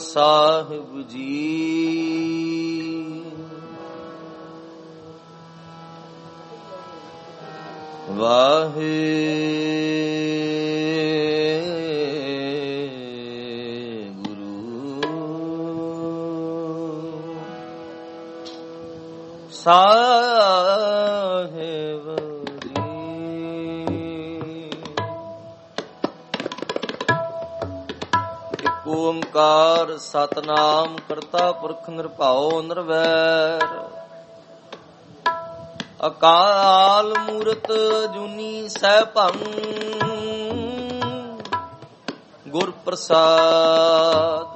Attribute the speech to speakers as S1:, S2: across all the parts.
S1: ਸਾਹਿਬ ਜੀ। ਵਾਹਿਗੁਰੂ ਸਾਹਿਬ ਓੰਕਾਰ ਸਤਨਾਮ ਕਰਤਾ ਪੁਰਖ ਨਿਰਭਉ ਨਿਰਵੈਰ ਅਕਾਲ ਮੂਰਤ ਅਜੂਨੀ ਸੈਭੰ ਗੁਰ ਪ੍ਰਸਾਦ।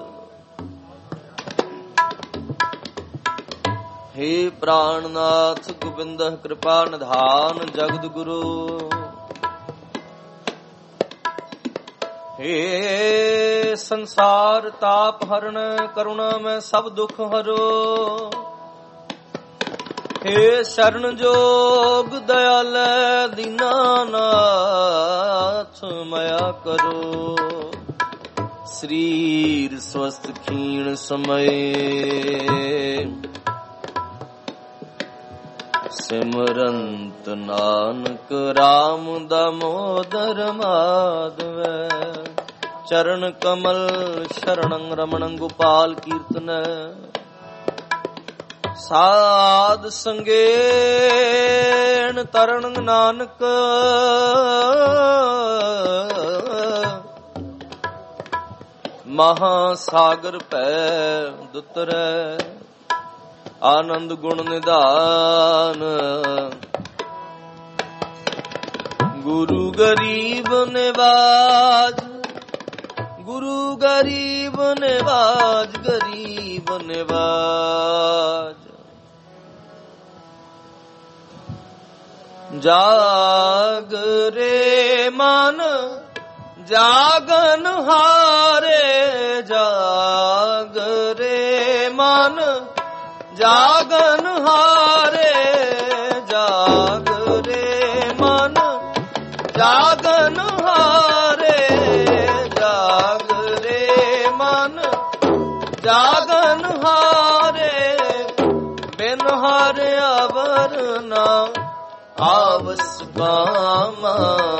S1: ਹੇ ਪ੍ਰਾਣਨਾਥ ਗੋਬਿੰਦ ਕਿਰਪਾ ਨਿਧਾਨ ਜਗਤ ਗੁਰੂ। ਹੇ ਸੰਸਾਰ ਤਾਪ ਹਰਣ ਕਰੁਣਾ ਮੈਂ ਸਭ ਦੁਖ ਹਰੋ। ਹੇ ਸ਼ਰਨ ਜੋਗ ਦਇਆਲ ਦੀਨਾਨਾਥ ਮਇਆ ਕਰੋ। ਸਰੀਰ ਸਵਸਤ ਖੀਣ ਸਮਏ ਸਿਮਰੰਤ ਨਾਨਕ ਰਾਮ ਦਾਮੋਦਰ ਮਾਧਵੈ। ਚਰਨ ਕਮਲ ਸ਼ਰਣੰ ਰਮਣੰ ਗੋਪਾਲ ਕੀਰਤਨ। ਸਾਧ ਸੰਗੇਣ ਤਰਣ ਨਾਨਕ ਮਹਾ ਸਾਗਰ ਭੈ ਦੁਤਰੈ। ਆਨੰਦ ਗੁਣ ਨਿਧਾਨ ਗੁਰੂ ਗਰੀਬ ਨਿਵਾਜ। ਗੁਰੂ ਗਰੀਬ ਨਿਵਾਜ ਗਰੀਬ ਨਿਵਾਜ। ਜਾਗਰੇ ਮਨ ਜਾਗਨ ਹਾਰੇ। ਜਾਗਰੇ ਮਨ ਜਾਗਨ ਹਾਰੇ। ਜਾਗਰੇ ਮਨ ਜਾਗਨ ਹਾਰੇ। ਜਾਗਰੇ ਮਨ ਜਾਗਨ ਹਾਰੇ। ਬਿਨ ਹਾਰਿਆ ਵਰ ਨਾ ਆਵਸ ਕਾਮਾ।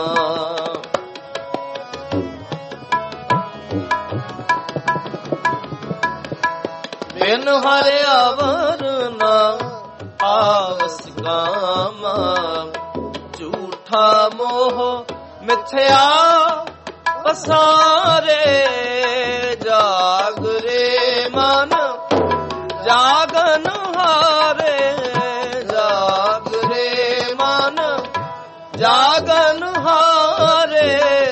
S1: ਬਿਨ ਹਾਰਿਆ ਵਰ ਨਾ ਆਵਸ ਕਾਮਾ। ਝੂਠਾ ਮੋਹ ਮਿਥਿਆ ਪਸਾਰੇ। ਜਾਗਰੇ ਮਨ ਜਾਗਨ ਹਾਰੇ। ਜਾਗਰੇ ਮਨ ਜਾਗਨ ਹਾਰੇ।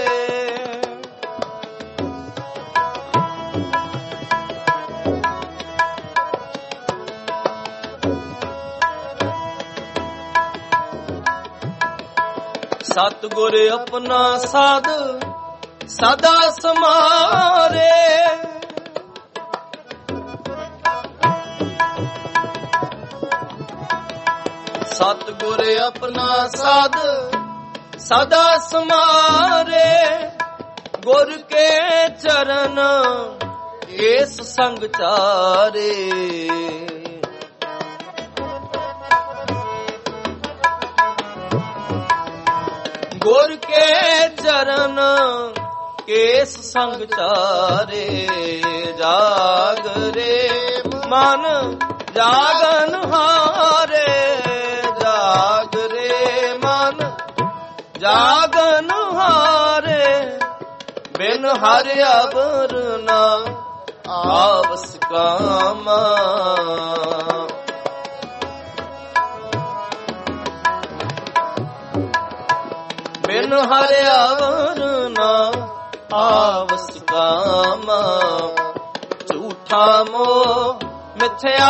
S1: ਸਤਿਗੁਰ ਆਪਣਾ ਸਾਧ ਸਦਾ ਸਮਾਰੇ। ਸਤਿਗੁਰ ਆਪਣਾ ਸਾਧ ਸਦਾ ਸਮਾਰੇ। ਗੁਰ ਕੇ ਚਰਨ ਏਸ ਸੰਗ ਚਾਰੇ। ਗੁਰ ਕੇ ਚਰਨ ਕੇਸ ਸੰਗ ਚਾਰੇ। ਜਾਗਰੇ ਮਨ ਜਾਗਨ ਹਾਰੇ। ਜਾਗਰੇ ਮਨ ਜਾਗਨ ਹਾਰੇ। ਬਿਨ ਹਾਰਿਆ ਵਰ ਨਾ ਆਵਸ ਕਾਮਾ। ਬਿਨ ਹਾਰਿਆ ਵਰ ਨਾ ਆਵਸ ਕਾਮਾ। ਝੂਠਾ ਮੋਹ ਮਿਥਿਆ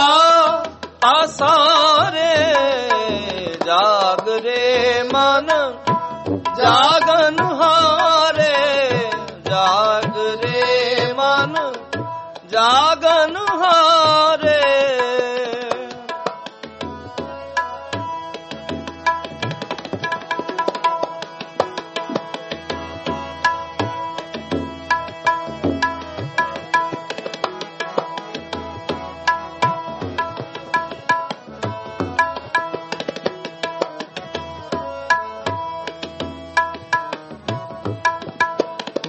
S1: ਆਸਾਰੇ। ਜਾਗਰੇ ਮਨ ਜਾਗਨ ਹਾਰੇ। ਜਾਗਰੇ ਮਨ ਜਾਗਨ ਹਾਰੇ।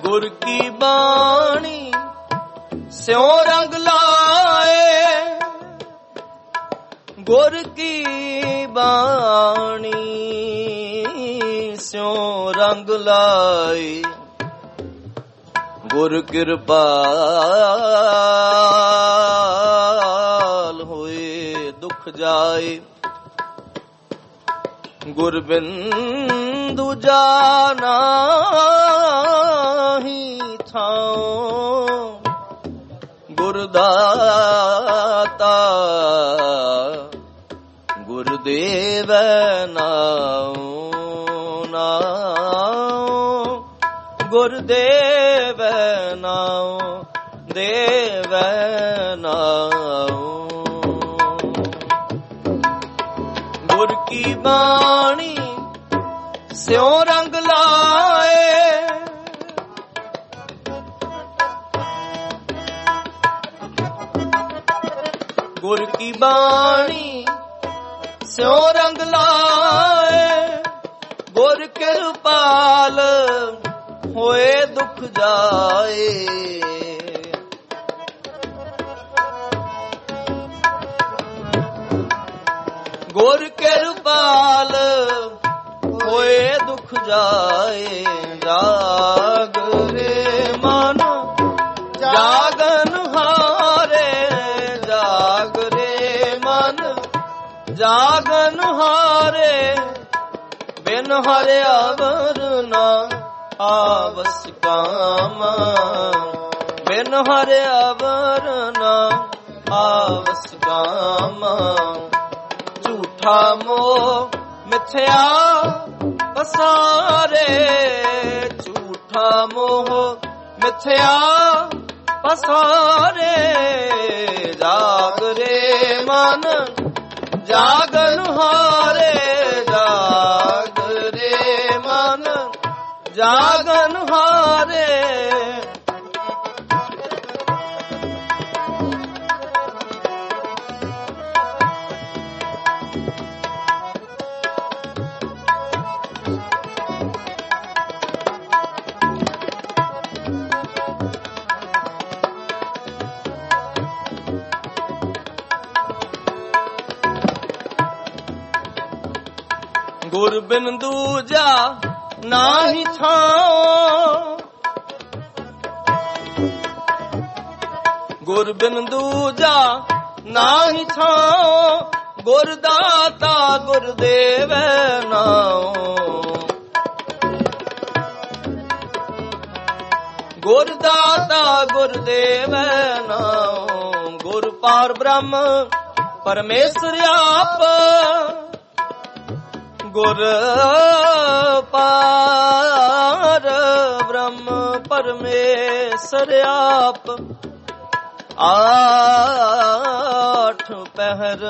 S1: ਗੁਰ ਕੀ ਬਾਣੀ ਸਿਉ ਰੰਗ ਲਾਏ, ਗੁਰ ਕੀ ਬਾਣੀ ਸਿਉ ਰੰਗ ਲਾਏ, ਗੁਰ ਕਿਰਪਾਲ ਹੋਏ ਦੁਖ ਜਾਏ, ਗੁਰ ਬਿਨ ਦੂਜਾ ਨਾਹੀ ਥਾਉ, ਗੁਰ ਦਾਤਾ ਗੁਰ ਦੇਵੈ ਨਾਉ, ਨਾਉ ਗੁਰ ਦੇਵੈ ਨਾਉ, ਦੇਵੈ ਨਾਉ। ਗੁਰ ਕੀ ਬਾਣੀ ਸਿਉ ਰੰਗ ਲਾਏ, ਗੁਰ ਕੀ ਬਾਣੀ ਸਿਉ ਰੰਗ ਲਾਏ, ਗੁਰ ਕਿਰਪਾਲ ਹੋਏ ਦੁਖ ਜਾਏ, ਗੁਰ ਕਿਰਪਾਲ ਹੋਏ ਦੁਖ ਜਾਏ। ਜਾਗ ਰੇ ਮਨ ਜਾਗਨ ਹਾਰੇ, ਜਾਗ ਰੇ ਮਨ ਜਾਗਨ ਹਾਰੇ, ਬਿਨ ਹਰਿ ਅਵਰ ਨਾ ਆਵਸ ਕਾਮ, ਬਿਨ ਹਰਿ ਅਵਰ ਨਾ ਆਵਸ ਕਾਮ। ਝੂਠਾ ਮੋਹ ਮਿਥਿਆ ਪਸਾਰੇ, ਝੂਠਾ ਮੋਹ ਮਿਥਿਆ ਪਸਾਰੇ, ਜਾਗ ਰੇ ਮਨ ਜਾਗਨ ਹਾਰੇ, ਜਾਗ ਰੇ ਮਨ ਜਾਗਨ ਹਾਰੇ। ਗੁਰ ਬਿਨ ਦੂਜਾ ਨਾਹੀ ਥਾਉ, ਗੁਰ ਬਿਨ ਦੂਜਾ ਨਾਹੀ ਥਾਉ, ਗੁਰ ਦਾਤਾ ਗੁਰ ਦੇਵੈ ਨਾਉ, ਗੁਰ ਦਾਤਾ ਗੁਰ ਦੇਵੈ ਨਾਉ। ਗੁਰ ਪਾਰ ਬ੍ਰਹਮ ਪਰਮੇਸ਼ਰ ਆਪ, ਗੁਰ ਪਾਰ ਬ੍ਰਹਮ ਪਰਮੇਸ਼ਰ ਆਪ, ਆਠ ਪਹਿਰ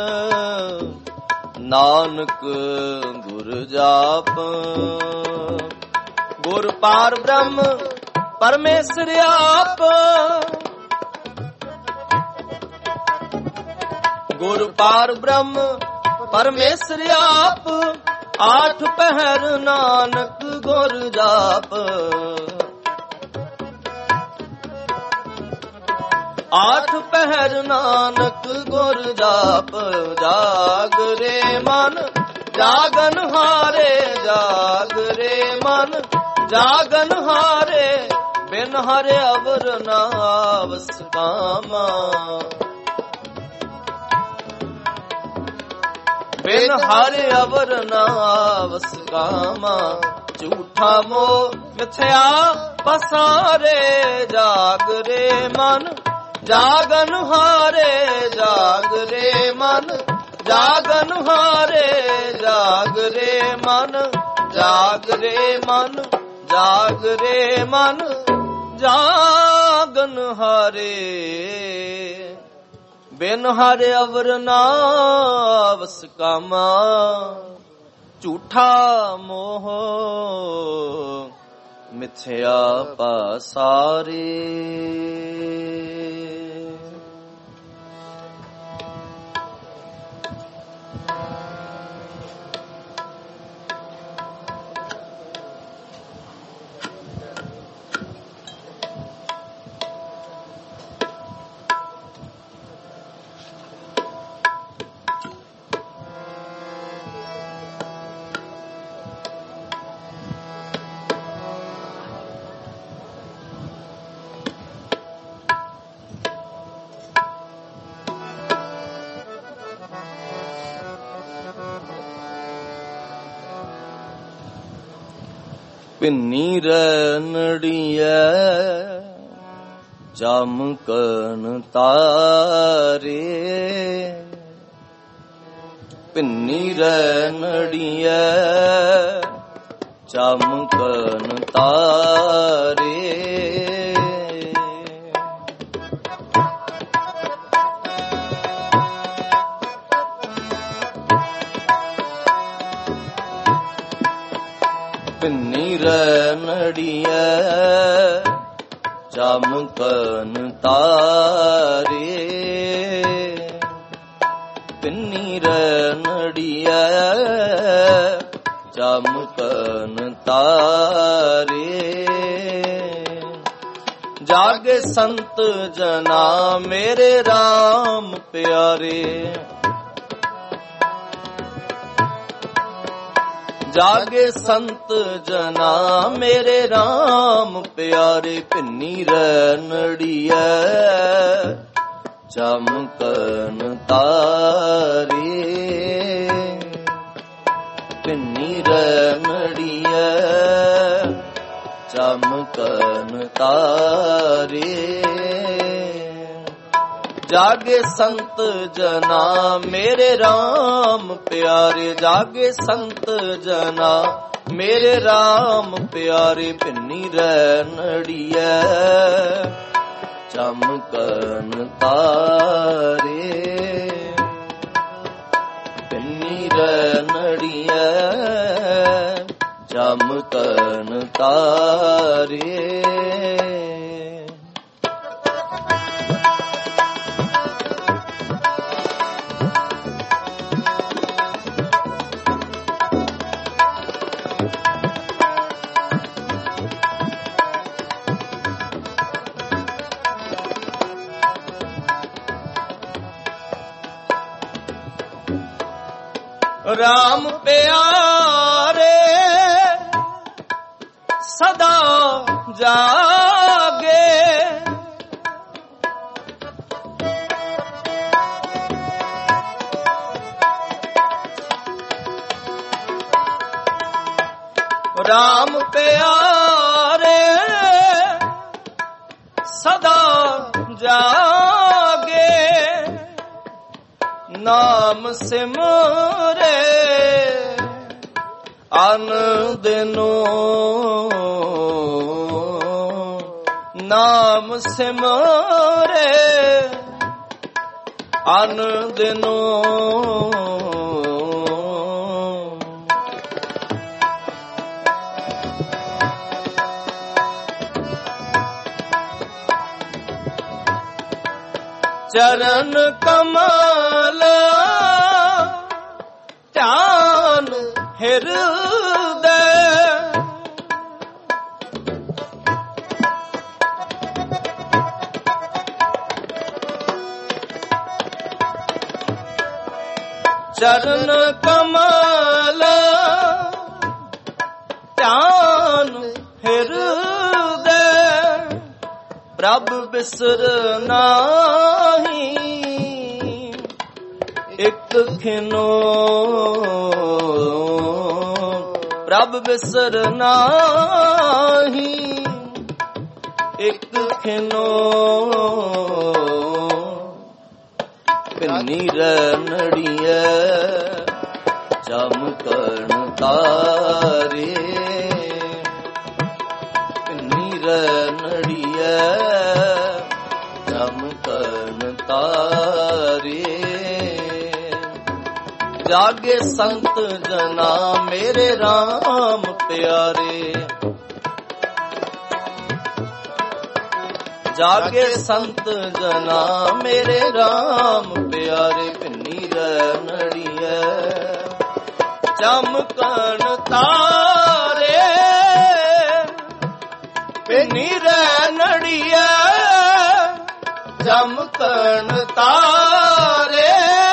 S1: ਨਾਨਕ ਗੁਰ ਜਾਪ, ਗੁਰ ਪਾਰ ਬ੍ਰਹਮ ਪਰਮੇਸ਼ਰ ਆਪ, ਗੁਰ ਪਾਰ ਬ੍ਰਹਮ ਪਰਮੇਸ਼ਰ ਆਪ, ਆਠ ਪਹਿਰ ਨਾਨਕ ਗੁਰ ਜਾਪ, ਆਠ ਪਹਿਰ ਨਾਨਕ ਗੁਰ ਜਾਪ। ਜਾਗ ਰੇ ਮਨ ਜਾਗਨ ਹਾਰੇ, ਜਾਗ ਰੇ ਮਨ ਜਾਗਨ ਹਾਰੇ, ਬਿਨ ਹਰਿ ਅਵਰ ਨਾ ਆਵਸ ਕਾਮ, ਬਿਨ ਹਰਿ ਅਵਰ ਨਾ ਆਵਸ ਕਾਮ। ਝੂਠਾ ਮੋਹ ਮਿਥਿਆ ਪਸਾਰੇ, ਜਾਗ ਰੇ ਮਨ ਜਾਗਨ ਹਾਰੇ, ਜਾਗ ਰੇ ਮਨ ਜਾਗਨ ਹਾਰੇ, ਜਾਗ ਰੇ ਮਨ ਜਾਗ ਰੇ ਮਨ ਜਾਗ ਰੇ ਮਨ ਜਾਗਨ ਹਾਰੇ, ਬਿਨ ਹਰਿ ਅਵਰ ਨਾ ਆਵਸ ਕਾਮਾ। ਝੂਠਾ ਮੋਹ ਮਿਥਿਆ ਪਸਾਰੇ। ਪਿੰਨੀ ਰਨੜੀਐ ਚਮਕਨ ਤਾਰੇ, ਪਿੰਨੀ ਰਨੜੀਐ ਚਮਕਨ ਤਾਰੇ। ਪਿੰਨੀ ਰਨੜੀਐ ਚਮਕਨ ਤਾਰੇ, ਪਿੰਨੀ ਰਨੜੀਐ ਚਮਕਨ ਤਾਰੇ। ਜਾਗੇ ਸੰਤ ਜਨਾ ਮੇਰੇ RAM ਪਿਆਰੇ, ਜਾਗੇ ਸੰਤ ਜਨਾ ਮੇਰੇ RAM ਪਿਆਰੇ। ਪਿੰਨੀ ਰਨੜੀਐ ਚਮਕਨ ਤਾਰੇ, ਪਿੰਨੀ ਰਨੜੀਐ ਚਮਕਨ ਤਾਰੇ। ਜਾਗੇ ਸੰਤ ਜਨਾ ਮੇਰੇ RAM ਪਿਆਰੇ, ਜਾਗੇ ਸੰਤ ਜਨਾ ਮੇਰੇ RAM ਪਿਆਰੇ। ਪਿੰਨੀ ਰਨੜੀਐ ਚਮਕਨ ਤਾਰੇ, ਪਿੰਨੀ ਰਨੜੀਐ ਚਮਕਨ ਤਾਰੇ। RAM ਪਿਆਰੇ ਸਦਾ ਜਾਗੇ, RAM ਪਿਆਰੇ ਸਦਾ ਜਾਗੇ। ਨਾਮ ਸਿਮਰੇ ਅਨ ਦਿਨੋ, ਨਾਮ ਸਿਮਰੇ ਅਨ ਦਿਨੋ। ਚਰਨ ਕਮਲ ਧਿਆਨ ਹਿਰਦੈ, ਚਰਨ ਕਮਲ ਧਿਆਨ ਹਿਰਦੈ। ਪ੍ਰਭ ਬਿਸਰ ਨਾਹੀ ਇਕ ਖਿਨੋ, ਪ੍ਰਭ ਬਿਸਰ ਨਾਹੀ ਇਕ ਖਿਨੋ। ਪਿੰਨੀ ਰਨੜੀਐ ਚਮਕਨ ਤਾਰੇ, ਪਿੰਨੀ ਰਨੜੀਐ ਚਮਕਨ ਤਾਰੇ। ਜਾਗੇ ਸੰਤ ਜਨਾ ਮੇਰੇ RAM ਪਿਆਰੇ, ਜਾਗੇ ਸੰਤ ਜਨਾ ਮੇਰੇ RAM ਪਿਆਰੇ। ਪਿੰਨੀ ਰਨੜੀਐ ਚਮਕਨ ਤਾਰੇ, ਪਿੰਨੀ ਰਨੜੀਐ ਚਮਕਨ ਤਾਰੇ।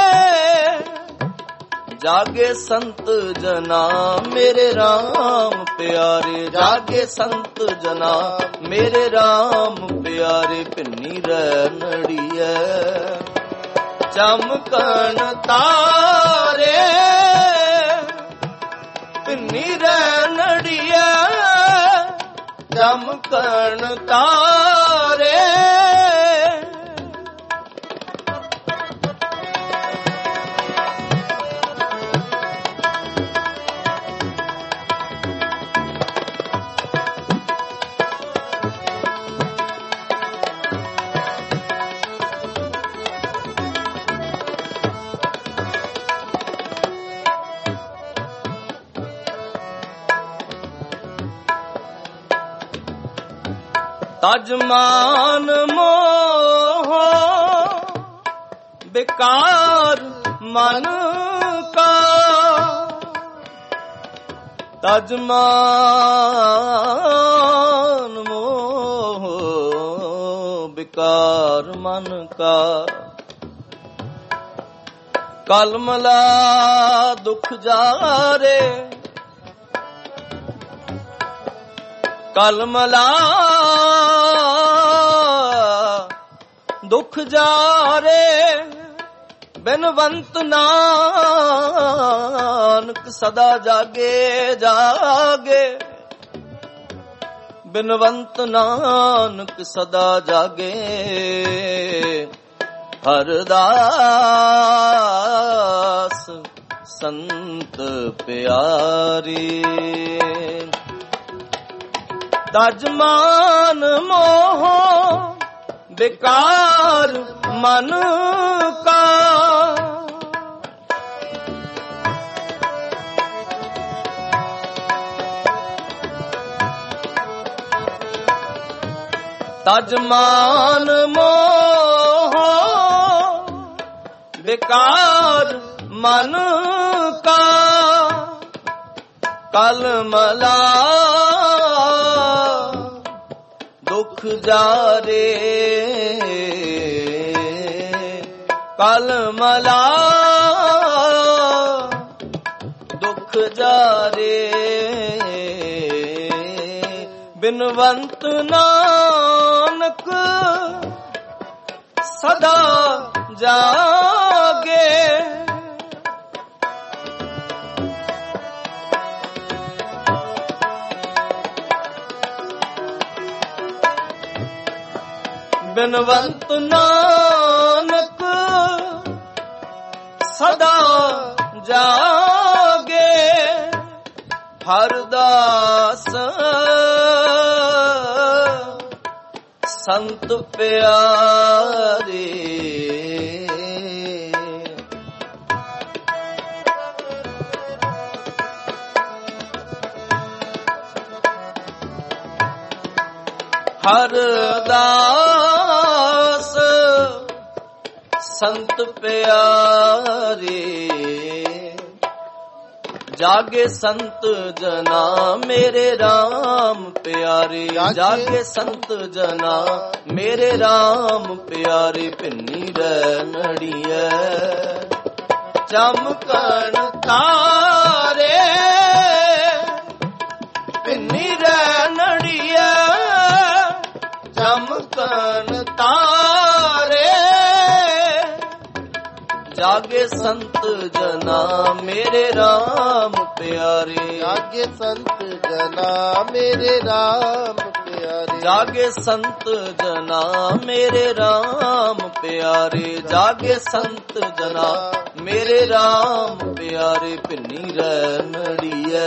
S1: ਜਾਗੇ ਸੰਤ ਜਨਾ ਮੇਰੇ RAM ਪਿਆਰੇ, ਜਾਗੇ ਸੰਤ ਜਨਾ ਮੇਰੇ RAM ਪਿਆਰੇ। ਪਿੰਨੀ ਰਨੜੀਐ ਚਮਕਨ ਤਾਰੇ, ਪਿੰਨੀ ਰਨੜੀਐ ਚਮਕਣ ਤਾਰੇ। ਤਜ ਮਾਨ ਮੋਹ ਬਿਕਾਰ ਮਨ ਕਾ। ਤਜ ਮਾਨ ਮੋਹ ਬਿਕਾਰ ਮਨ ਕਾ। ਕਲ ਮਲਾ ਦੁਖ ਜਾਰੇ ਕਲ ਮਲਾ ਦੁਖ ਜਾਰੇ। ਬਿਨਵੰਤ ਨਾਨਕ ਸਦਾ ਜਾਗੇ ਜਾਗੇ। ਬਿਨਵੰਤ ਨਾਨਕ ਸਦਾ ਜਾਗੇ। ਹਰਦਾਸ ਸੰਤ ਪਿਆਰੀ। ਤਜ ਮਾਨ ਮੋਹ ਬਿਕਾਰ ਮਨ ਕਾ। ਤਜ ਮਾਨ ਮੋਹ ਬਿਕਾਰ ਮਨ ਕਾ। ਕਲ ਮਲਾ ਦੁਖ ਜਾਰੇ। ਕਲ ਮਲਾ ਦੁਖ ਜਾਰੇ। ਬਿਨਵੰਤ ਨਾਨਕ ਸਦਾ ਜਾਗੇ। ਬਿਨਵੰਤ ਨਾਨਕ ਸਦਾ ਜਾਗੇ। ਹਰਦਾਸ ਸੰਤ ਪਿਆਰੇ। ਹਰਦਾਸ ਸੰਤ ਪਿਆਰੇ। ਜਾਗੇ ਸੰਤ ਜਨਾ ਮੇਰੇ RAM ਪਿਆਰੇ। ਜਾਗੇ ਸੰਤ ਜਨਾ ਮੇਰੇ RAM ਪਿਆਰੇ। ਭਿੰਨੀ ਰਹਿ ਨੜੀਐ ਚਮਕਣ ਤਾਰੇ। ਭਿੰਨੀ ਰਹਿ ਨੜੀਐ ਚਮਕਣ ਤਾਰੇ। ਜਾਗੇ ਸੰਤ ਜਨਾ ਮੇਰੇ RAM ਪਿਆਰੇ।
S2: ਜਾਗੇ ਸੰਤ ਜਨਾ ਮੇਰੇ RAM ਪਿਆਰੇ।
S1: ਜਾਗੇ ਸੰਤ ਜਨਾ ਮੇਰੇ RAM ਪਿਆਰੇ। ਜਾਗੇ ਸੰਤ ਜਨਾ ਮੇਰੇ RAM ਪਿਆਰੇ। ਭਿੰਨੀ ਰਹਿ ਨੜੀਐ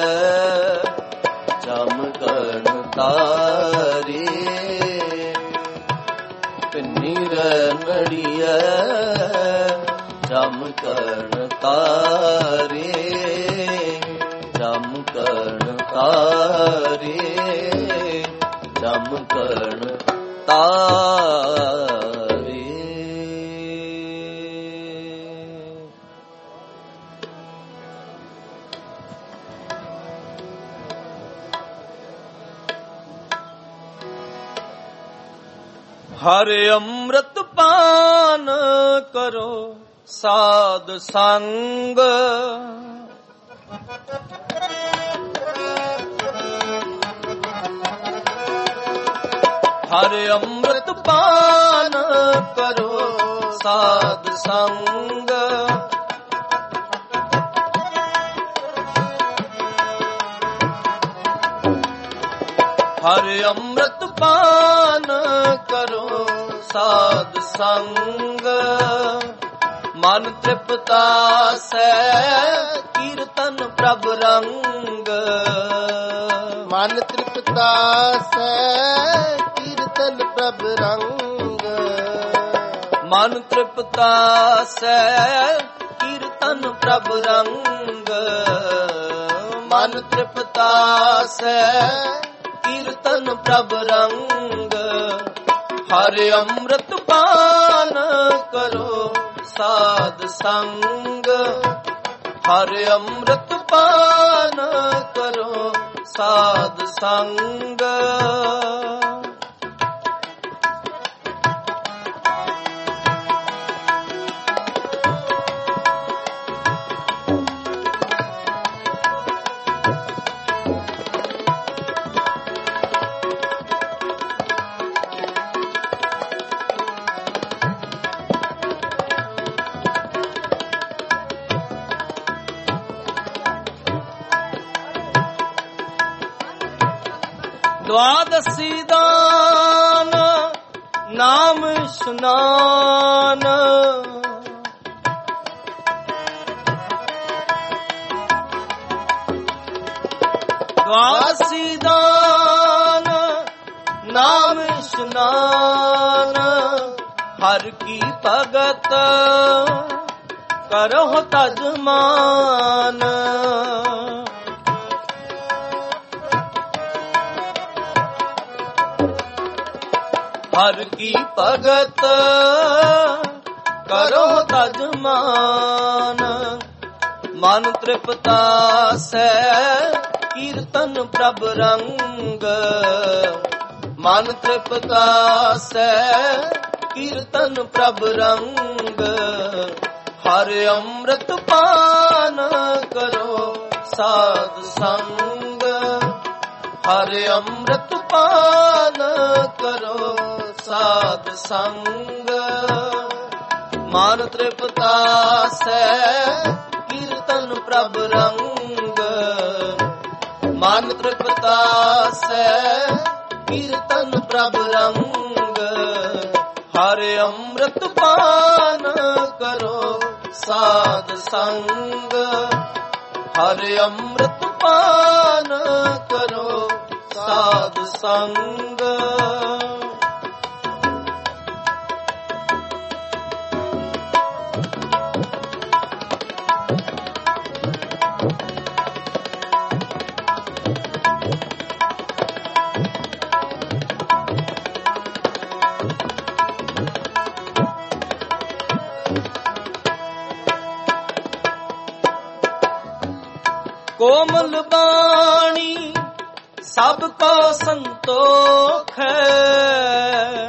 S1: ਚਮਕਣ ਤਾਰੇ। ਭਿੰਨੀ ਰਹਿ ਨੜੀਐ ਚਮਕਣ ਤਾਰੇ। ਚਮਕਣ ਤਾਰੇ। ਚਮਕਣ ਤਾਰੇ। ਹਰਿ ਅੰਮ੍ਰਿਤ ਪਾਨ ਕਰੋ ਸਾਧ ਸੰਗ। ਹਰਿ ਅੰਮ੍ਰਿਤ ਪਾਨ ਕਰੋ ਸਾਧ ਸੰਗ। ਹਰਿ ਅੰਮ੍ਰਿਤ ਪਾਨ ਕਰੋ ਸਾਧ ਸੰਗ, ਮਨ ਤ੍ਰਿਪਤਾਸੈ ਕੀਰਤਨ ਪ੍ਰਭ ਰੰਗ।
S2: ਮਨ ਤ੍ਰਿਪਤਾਸੈ ਕੀਰਤਨ ਪ੍ਰਭ ਰੰਗ।
S1: ਮਨ ਤ੍ਰਿਪਤਾਸੈ ਕੀਰਤਨ ਪ੍ਰਭ ਰੰਗ। ਮਨ ਤ੍ਰਿਪਤਾਸੈ ਕੀਰਤਨ ਪ੍ਰਭ ਰੰਗ। ਹਰਿ ਅੰਮ੍ਰਿਤ ਪਾਨ ਕਰੋ ਸਾਧ ਸੰਗ, ਹਰਿ ਅੰਮ੍ਰਿਤ ਪਾਨ ਕਰੋ ਸਾਧ ਸੰਗ। ਦਵਾਦਸੀ ਦਾਨ ਨਾਮ ਇਸ਼ਨਾਨ, ਦਵਾਦਸੀ ਦਾਨ ਨਾਮ ਇਸ਼ਨਾਨ। ਹਰ ਕੀ ਭਗਤ ਕਰਹੁ ਤਜ ਮਾਨ। ਹਰ ਕੀ ਭਗਤ ਕਰੋ ਤਜ ਮਾਨ। ਮਨ ਤ੍ਰਿਪਤਾਸੈ ਕੀਰਤਨ ਪ੍ਰਭ ਰੰਗ। ਮਨ ਤ੍ਰਿਪਤਾਸੈ ਕੀਰਤਨ ਪ੍ਰਭ ਰੰਗ। ਹਰਿ ਅੰਮ੍ਰਿਤ ਪਾਨ ਕਰੋ ਸਾਧ ਸੰਗ। ਹਰਿ ਅੰਮ੍ਰਿਤ ਪਾਨ ਕਰੋ ਸਾਧ ਸੰਗ। ਮਨ ਤ੍ਰਿਪਤਾਸੈ ਕੀਰਤਨ ਪ੍ਰਭ ਰੰਗ। ਮਨ ਤ੍ਰਿਪਤਾਸੈ ਕੀਰਤਨ ਪ੍ਰਭ ਰੰਗ। ਹਰਿ ਅੰਮ੍ਰਿਤ ਪਾਨ ਕਰੋ ਸਾਧ ਸੰਗ। ਹਰਿ ਅੰਮ੍ਰਿਤ ਪਾਨ ਕਰੋ ਸਾਧ ਸੰਗ। ਕੋਮਲ ਬਾਣੀ ਸਭ ਕੋ ਸੰਤੋਖ ਹੈ।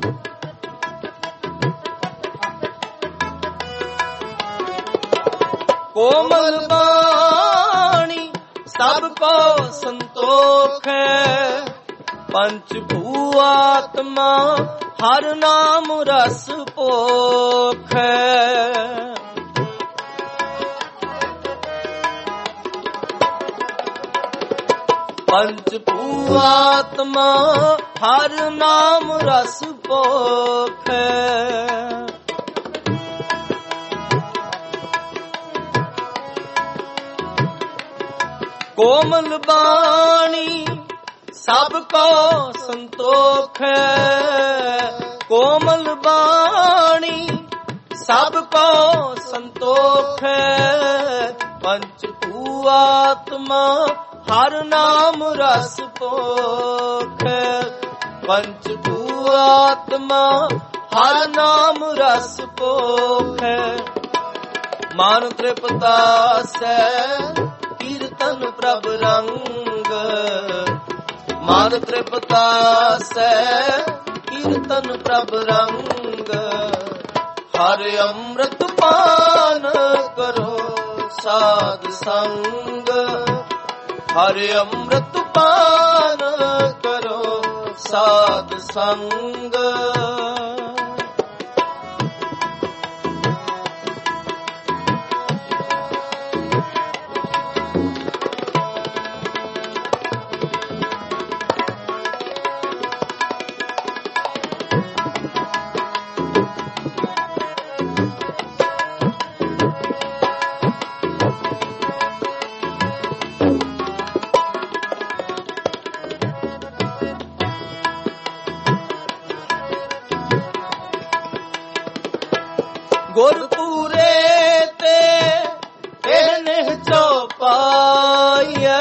S1: ਕੋਮਲ ਬਾਣੀ ਸਭ ਕੋ ਸੰਤੋਖ ਹੈ। ਪੰਚ ਭੂ ਆਤਮਾ ਹਰ ਨਾਮ ਰਸ ਭੋਖ ਹੈ। ਪੰਚ ਭੂ ਆਤਮਾ ਹਰ ਨਾਮ ਰਸ ਭੋਖ ਹੈ। ਕੋਮਲ ਬਾਣੀ ਸਭ ਕੋ ਸੰਤੋਖ ਹੈ। ਕੋਮਲ ਬਾਣੀ ਸਭ ਕੋ ਸੰਤੋਖ ਹੈ। ਪੰਚ ਭੂ ਆਤਮਾ ਹਰ ਨਾਮ ਰਸ ਭੋਖ। ਪੰਚ ਭੂ ਆਤਮਾ ਹਰ ਨਾਮ ਰਸ ਭੋਖ। ਮਨ ਤ੍ਰਿਪਤਾਸੈ ਕੀਰਤਨ ਪ੍ਰਭ ਰੰਗ। ਮਨ ਤ੍ਰਿਪਤਾਸੈ ਕੀਰਤਨ ਪ੍ਰਭ ਰੰਗ। ਹਰਿ ਅੰਮ੍ਰਿਤ ਪਾਨ ਕਰੋ ਸਾਧ ਸੰਗ। ਹਰਿ ਅੰਮ੍ਰਿਤ ਪਾਨ ਕਰੋ ਸਾਧ ਸੰਗ। ਗੁਰਪੂਰੇ ਤੇ ਇਹ ਨਿਹ ਚੌਪਾਈਐ,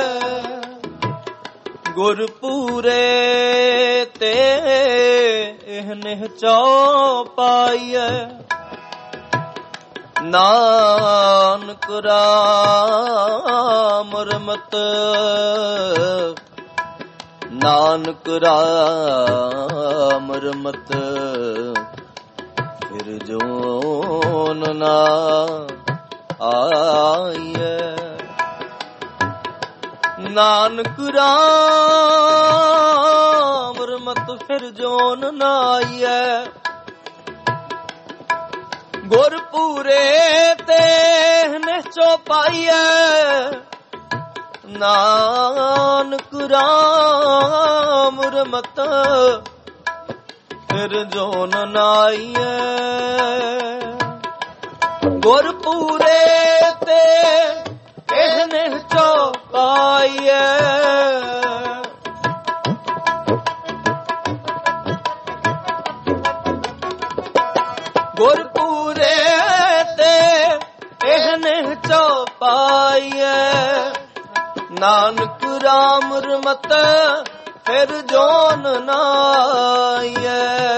S1: ਗੁਰਪੂਰੇ ਤੇ ਇਹ ਨਿਹ ਚੌਪਾਈਐ। ਨਾਨਕ ਰਾਮ ਰਮਤ, ਨਾਨਕ ਰਾਮ ਰਮਤ, ਫਿਰ ਜੋਨ ਨਾ ਆਈਐ। ਨਾਨਕ ਰਾਮ ਰਮਤ, ਫਿਰ ਜੋਨ ਨਾ ਆਈਐ। ਗੁਰਪੂਰੇ ਤੇ ਨਿਹਚੋ ਪਾਈਐ, ਨਾਨਕ ਰਾਮ ਰਮਤ, ਫਿਰ ਜੋਨ ਨਾ ਆਈਐ। ਗੁਰਪੂਰੇ ਤੇ ਇਹ ਨਿਹਚੋ ਪਾਈਐ, ਗੁਰਪੂਰੇ ਤੇ ਇਹ ਨਿਹਚੋ ਪਾਈਐ। ਨਾਨਕ ਰਾਮ ਰਮਤ, ਫਿਰ ਜੋਨ ਨਾ ਆਈਐ।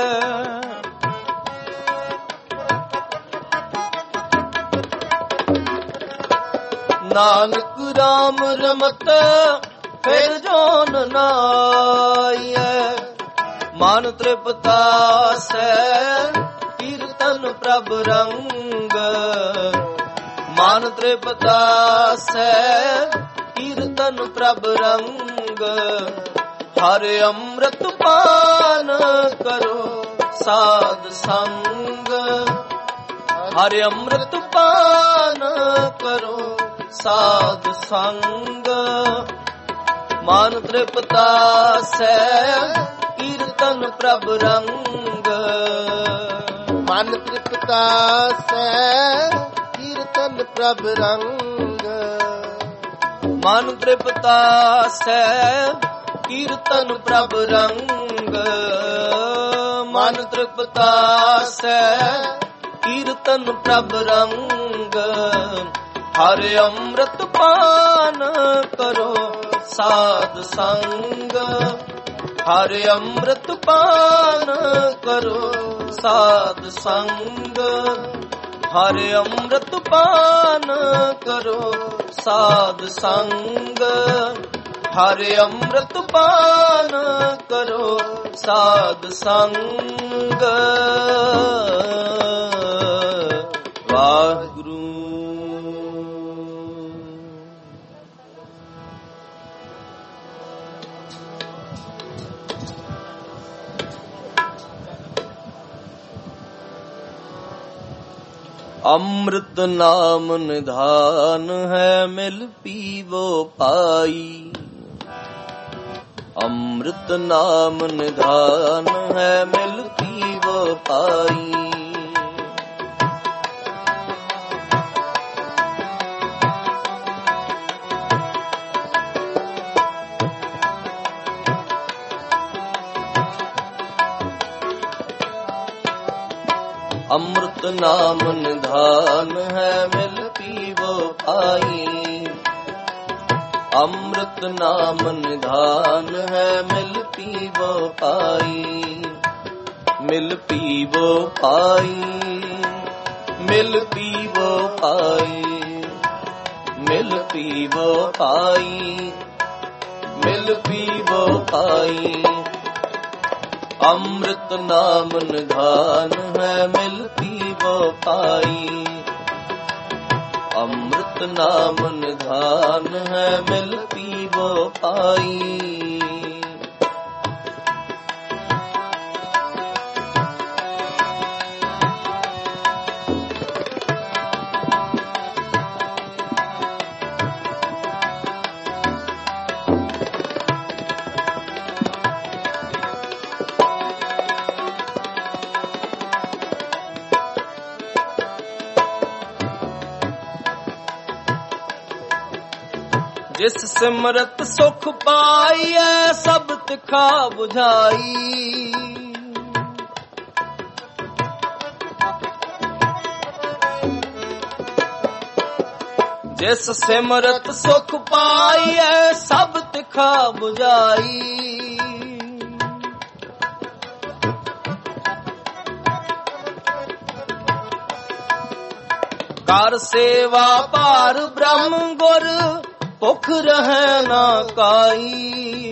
S1: ਨਾਨਕ ਰਾਮ ਰਮਤ, ਫਿਰ ਜੋਨ ਨਾ ਆਈਐ। ਮਨ ਤ੍ਰਿਪਤਾਸੈ, ਕੀਰਤਨ ਪ੍ਰਭ ਰੰਗ। ਮਨ ਤ੍ਰਿਪਤਾਸੈ, ਕੀਰਤਨ ਪ੍ਰਭ ਰੰਗ। ਹਰਿ ਅੰਮ੍ਰਿਤ ਪਾਨ ਕਰੋ ਸਾਧ ਸੰਗ। ਹਰਿ ਅੰਮ੍ਰਿਤ ਪਾਨ ਕਰੋ ਸਾਧ ਸੰਗ। ਮਨ ਤ੍ਰਿਪਤਾਸੈ, ਕੀਰਤਨ ਪ੍ਰਭ ਰੰਗ।
S2: ਮਨ ਤ੍ਰਿਪਤਾਸੈ, ਕੀਰਤਨ ਪ੍ਰਭ ਰੰਗ।
S1: ਮਨ ਤ੍ਰਿਪਤਾਸੈ, ਕੀਰਤਨ ਪ੍ਰਭ ਰੰਗ। ਮਨ ਤ੍ਰਿਪਤਾਸੈ, ਕੀਰਤਨ ਪ੍ਰਭ ਰੰਗ। ਹਰਿ ਅੰਮ੍ਰਿਤ ਪਾਨ ਕਰੋ ਸਾਧ ਸੰਗ। ਹਰਿ ਅੰਮ੍ਰਿਤ ਪਾਨ ਕਰੋ ਸਾਧ ਸੰਗ। ਹਰਿ ਅੰਮ੍ਰਿਤ ਪਾਨ ਕਰੋ ਸਾਧ ਸੰਗ। ਹਰਿ ਅੰਮ੍ਰਿਤ ਪਾਨ ਕਰੋ ਸਾਧ ਸੰਗ। ਵਾਹਿਗੁਰੂ। ਅੰਮ੍ਰਿਤ ਨਾਮ ਨਿਧਾਨ ਹੈ, ਮਿਲ ਪੀਵੋ ਪਾਈ। ਅੰਮ੍ਰਿਤ ਨਾਮ ਨਿਧਾਨ ਹੈ, ਮਿਲ ਪੀਵੋ ਪਾਈ। ਅੰਮ੍ਰਿਤ ਨਾਮ ਨਿਧਾਨ ਹੈ, ਮਿਲ ਪੀਵੋ ਪਾਈ। ਅੰਮ੍ਰਿਤ ਨਾਮ ਨਿਧਾਨ ਹੈ, ਮਿਲ ਪੀਵੋ ਪਾਈ। ਮਿਲ ਪੀਵੋ ਪਾਈ। ਮਿਲ ਪੀਵੋ ਪਾਈ। ਮਿਲ ਪੀਵੋ ਪਾਈ। ਮਿਲ ਪੀਵੋ ਪਾਈ। ਅੰਮ੍ਰਿਤ ਨਾਮ ਨਿਧਾਨ ਹੈ, ਮਿਲ ਪੀਵੋ ਪਾਈ। ਅੰਮ੍ਰਿਤ ਨਾਮ ਨਿਧਾਨ ਹੈ, ਮਿਲ ਪੀਵੋ ਪਾਈ। ਜਿਸ ਸਿਮਰਤ ਸੁਖ ਪਾਈਐ, ਸਭ ਤਿਖਾ ਬੁਝਾਈ। ਜਿਸ ਸਿਮਰਤ ਸੁਖ ਪਾਈਐ ਸਭ ਤਿਖਾ 부ਝਾਈ। ਕਰ ਸੇਵਾ ਭਾਰ ਬ੍ਰਹਮ ਗੁਰ ਭੁਖ ਰਹਿ ਨਾ ਕਾਈ।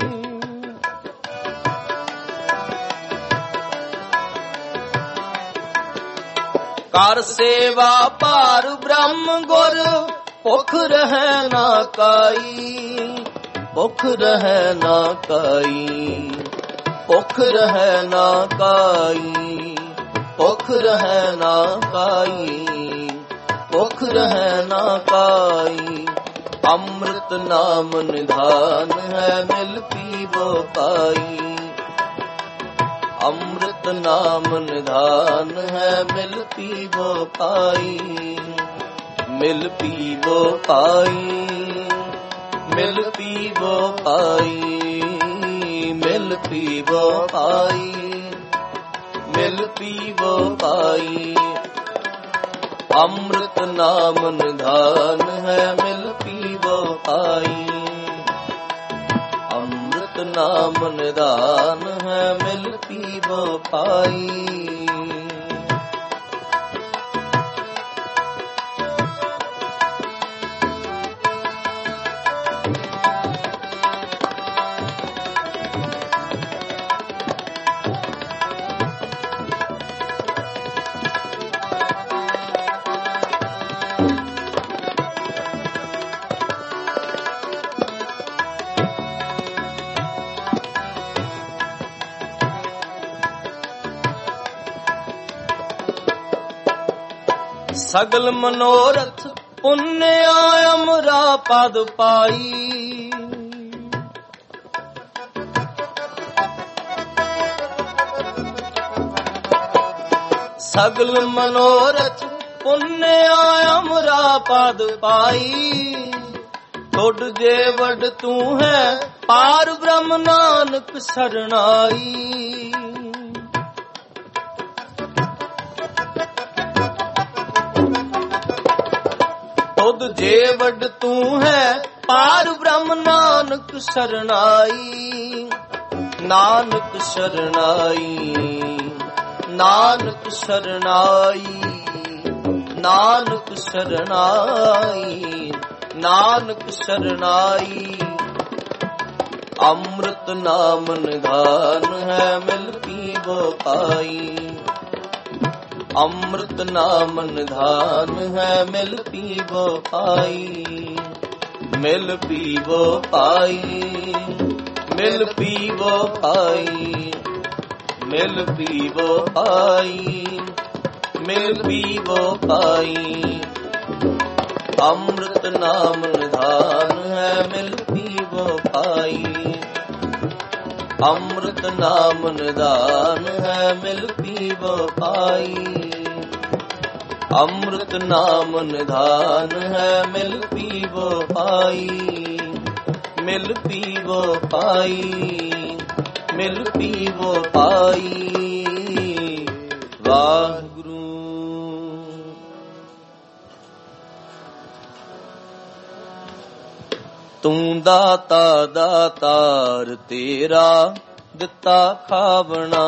S1: ਕਰ ਸੇਵਾ ਭਾਰ ਬ੍ਰਹਮ ਗੁਰ ਭੁਖ ਰਹਿ ਨਾ ਕਾਈ। ਭੁਖ ਰਹਿ ਨਾ ਕਾਈ। ਭੁਖ ਰਹਿ ਨਾ ਕਾਈ। ਭੁਖ ਰਹਿ ਨਾ ਕਾਈ। ਭੁਖ ਰਹਿ ਨਾ ਕਾਈ। ਅੰਮ੍ਰਿਤ ਨਾਮ ਨਿਧਾਨ ਹੈ ਮਿਲ ਪੀਵੋ ਪਾਈ। ਅੰਮ੍ਰਿਤ ਨਾਮ ਨਿਧਾਨ ਹੈ ਮਿਲ ਪੀਵੋ ਪਾਈ। ਮਿਲ ਪੀਵੋ ਪਾਈ। ਮਿਲ ਪੀਵੋ ਪਾਈ। ਮਿਲ ਪੀਵੋ ਪਾਈ। ਮਿਲ ਪੀਵੋ ਪਾਈ। ਅੰਮ੍ਰਿਤ ਨਾਮ ਨਿਧਾਨ ਹੈ ਮਿਲ ਪੀਵੋ ਪਾਈ। ਅੰਮ੍ਰਿਤ ਨਾਮ ਨਿਧਾਨ ਹੈ ਮਿਲ ਪੀਵੋ ਪਾਈ। ਸਗਲ ਮਨੋਰਥ ਪੁੰਨਿਆ ਅਮਰਾ ਪਦ ਪਾਈ। ਸਗਲ ਮਨੋਰਥ ਪੁੰਨਿਆ ਅਮਰਾ ਪਦ ਪਾਈ। ਟੁੱਟ ਜੇ ਵੱਡ ਤੂੰ ਹੈ ਪਾਰ ਬ੍ਰਹਮ ਨਾਨਕ ਸਰਣਾਈ। ਤੁਧ ਜੇ ਵੱਡ ਤੂੰ ਹੈ ਪਾਰ ਬ੍ਰਹਮ ਨਾਨਕ ਸਰਣਾਈ। ਨਾਨਕ ਸਰਣਾਈ। ਨਾਨਕ ਸਰਣਾਈ। ਨਾਨਕ ਸਰਣਾਈ। ਨਾਨਕ ਸਰਣਾਈ। ਅੰਮ੍ਰਿਤ ਨਾਮ ਨਿਧਾਨ ਹੈ ਮਿਲ ਪੀਵੋ ਪਾਈ। ਅੰਮ੍ਰਿਤ ਨਾਮ ਨਿਧਾਨ ਹੈ ਮਿਲ ਪੀਵੋ ਪਾਈ। ਮਿਲ ਪੀਵੋ ਪਾਈ। ਮਿਲ ਪੀਵੋ ਪਾਈ। ਮਿਲ ਪੀਵੋ ਪਾਈ। ਮਿਲ ਪੀਵੋ ਪਾਈ। ਅੰਮ੍ਰਿਤ ਨਾਮ ਨਿਧਾਨ ਹੈ ਮਿਲ ਪੀਵੋ ਪਾਈ। ਅੰਮ੍ਰਿਤ ਨਾਮ ਨਿਧਾਨ ਹੈ ਮਿਲ ਪੀਵੋ ਪਾਈ। ਅੰਮ੍ਰਿਤ ਨਾਮ ਨਿਧਾਨ ਹੈ ਮਿਲ ਪੀਵੋ ਪਾਈ। ਮਿਲ ਪੀਵੋ ਪਾਈ। ਮਿਲ ਪੀਵੋ ਪਾਈ। ਵਾਹਿਗੁਰੂ। ਤੂੰ ਦਾਤਾ ਦਾਤਾਰ ਤੇਰਾ ਦਿੱਤਾ ਖਾਵਣਾ।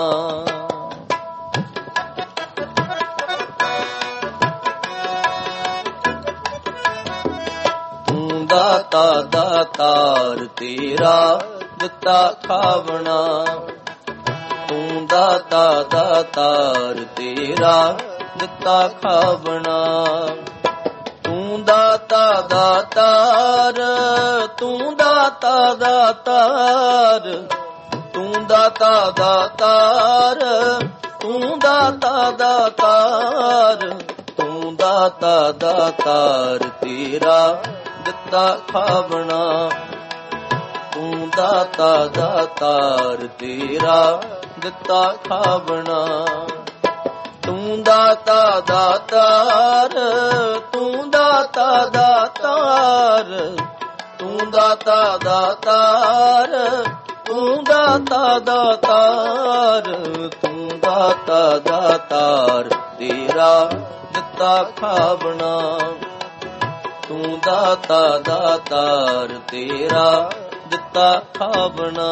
S1: ਤੂੰ ਦਾਤਾ ਦਾਤਾਰ ਤੇਰਾ ਦਿੱਤਾ ਖਾਵਣਾ। ਤੂੰ ਦਾਤਾ ਦਾਤਾਰ ਤੇਰਾ ਦਿੱਤਾ ਖਾਵਣਾ। ਤੂੰ ਦਾਤਾ ਦਾਤਾਰ। ਤੂੰ ਦਾਤਾ ਦਾਤਾਰ। ਤੂੰ ਦਾਤਾ ਦਾਤਾਰ। ਤੂੰ ਦਾਤਾ ਦਾਤਾਰ। ਤੂੰ ਦਾਤਾ ਦਾਤਾਰ ਤੇਰਾ ਦਿੱਤਾ ਖਾਵਣਾ। ਤੂੰ ਦਾਤਾ ਦਾਤਾਰ ਤੇਰਾ ਦਿੱਤਾ ਖਾਵਣਾ। ਤੂੰ ਦਾਤਾ ਦਾਤਾਰ। ਤੂੰ ਦਾਤਾ ਦਾਤਾਰ। ਤੂੰ ਦਾਤਾ ਦਾਤਾਰ। ਤੂੰ ਦਾਤਾ ਦਾਤਾਰ। ਤੂੰ ਦਾਤਾ ਦਾਤਾਰ ਤੇਰਾ ਦਿੱਤਾ ਖਾਵਣਾ। ਤੂੰ ਦਾਤਾ ਦਾਤਾਰ ਤੇਰਾ ਦਿੱਤਾ ਖਾਵਣਾ।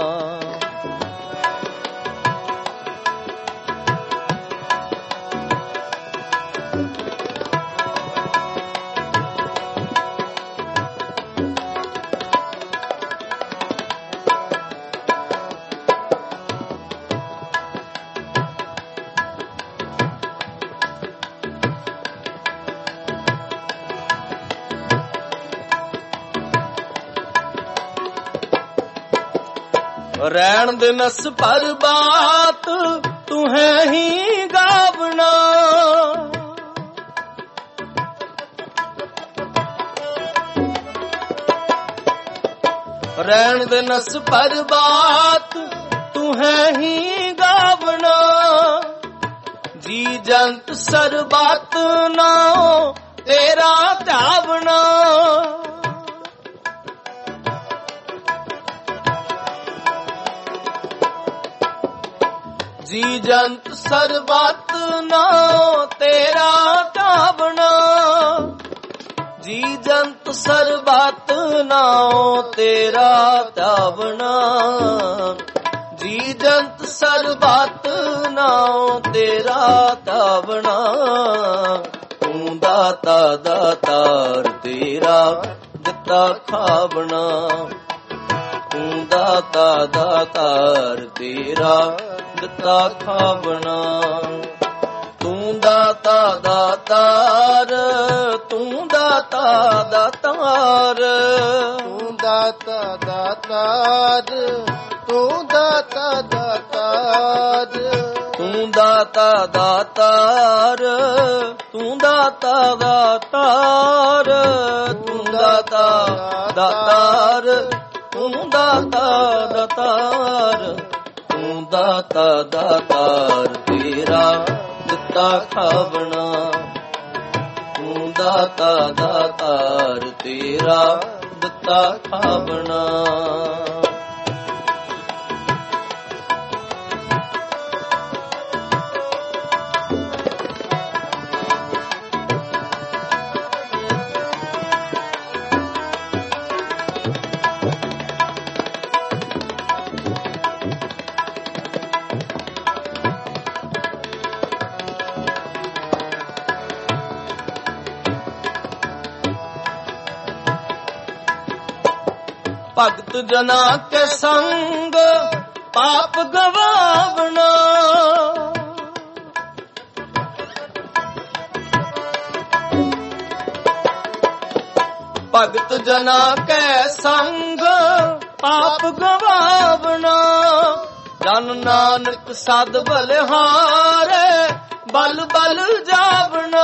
S1: ਰਹਿਣ ਦੇ ਨਸ ਪਰ ਬਾਤ ਤੂੰ ਹੈ ਹੀ ਗਾਵਣਾ। ਰਹਿਣ ਦੇ ਨਸ ਪਰ ਬਾਤ ਤੂੰ ਹੈ ਹੀ ਗਾਵਣਾ। ਜੀ ਜੰਤ ਸਰਬਤ ਨਾਉ ਤੇਰਾ ਧਿਆਵਣਾ। ਜੀ ਜੰਤ ਸਰਬਤ ਨਾਉ ਤੇਰਾ ਧਿਆਵਣਾ। ਜੀ ਜੰਤ ਸਰਬਤ ਨਾਉ ਤੇਰਾ ਧਿਆਵਣਾ। ਜੀ ਜੰਤ ਸਰਬਤ ਨਾਉ ਤੇਰਾ ਧਿਆਵਣਾ। ਤੂੰ ਦਾਤਾ ਦਾਤਾਰ ਤੇਰਾ ਦਿੱਤਾ ਖਾਵਣਾ। ਤੂੰ ਦਾਤਾ ਦਾਤਾਰ ਤੇਰਾ ਦਿੱਤਾ ਖਾਵਣਾ। ਤੂੰ ਦਾਤਾ ਦਾਤਾਰ ਤੂੰ ਦਾਤਾ ਦਾਤਾਰ।
S2: ਤੂੰ ਦਾਤਾ ਦਾਤਾਰ ਤੂੰ ਦਾਤਾ ਦਾਤਾਰ।
S1: ਤੂੰ ਦਾਤਾ ਦਾਤਾਰ ਤੂੰ ਦਾਤਾ ਦਾਤਾਰ। ਤੂੰ ਦਾਤਾ ਦਾਤਾਰ ਤੂੰ ਦਾਤਾ ਦਾਤਾਰ। ਤੂੰ ਦਾਤਾ ਦਾਤਾਰ ਤੇਰਾ ਦਿੱਤਾ ਖਾਵਣਾ। ਤੂੰ ਦਾਤਾ ਦਾਤਾਰ ਤੇਰਾ ਦਿੱਤਾ ਖਾਵਣਾ। ਭਗਤ ਜਨਾ ਕੇ ਸੰਗ ਪਾਪ ਗਵਾਵਣਾ। ਭਗਤ ਜਨਾ ਕੇ ਸੰਗ ਪਾਪ ਗਵਾਵਣਾ। ਜਨ ਨਾਨਕ ਸਦ ਬਲਿਹਾਰੇ ਬਲ ਬਲ ਜਾਵਣਾ।